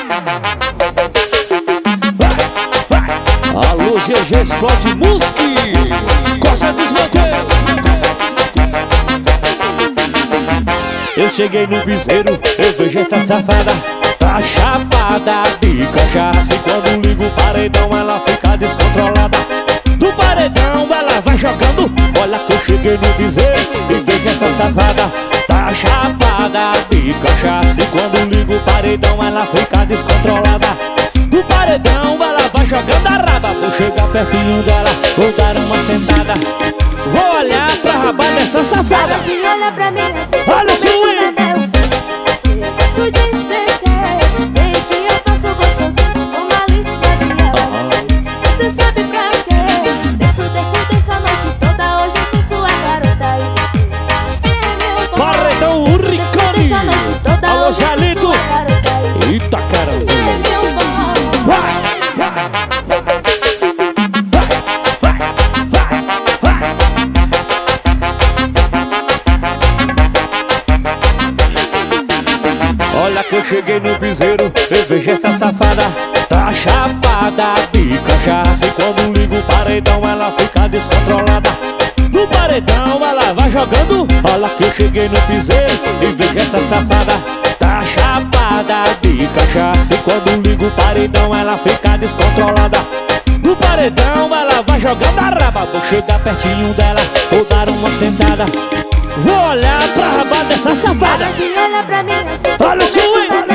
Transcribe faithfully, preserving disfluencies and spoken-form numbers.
Alô, G G Explode Music, Costa dos Manteiros. Eu cheguei no piseiro, eu vejo essa safada, tá chapada de cachaça. E quando ligo o paredão ela fica descontrolada. Do paredão ela vai jogando. Olha que eu cheguei no piseiro e vejo essa safada, tá chapada de cachaça. E quando ligo o paredão ela fica descontrolada. Do paredão ela vai jogando a raba. Vou chegar pertinho dela, vou dar uma sentada. Vou olhar pra raba dessa safada. Olha pra mim assim, olha o swing. Eu gosto de descer, sei que eu faço gostoso como a linda Beyoncé. Você sabe pra quê? Desço, desço, desço a noite toda. Hoje eu sou sua garota e você é meu bom. Paredão Uricone. Alô, Jalito. Eita caramba. É meu bom. Vai. Olha que eu cheguei no piseiro, eu vejo essa safada, tá chapada de cachaça. E quando ligo o paredão ela fica descontrolada. No paredão ela vai jogando. Olha que eu cheguei no piseiro e vejo essa safada, tá chapada de cachaça. E quando ligo o paredão ela fica descontrolada. No paredão ela vai jogando a raba. Vou chegar pertinho dela, vou dar uma sentada. Vou olhar pra raba dessa safada. Olha pra mim assim, olha o swing.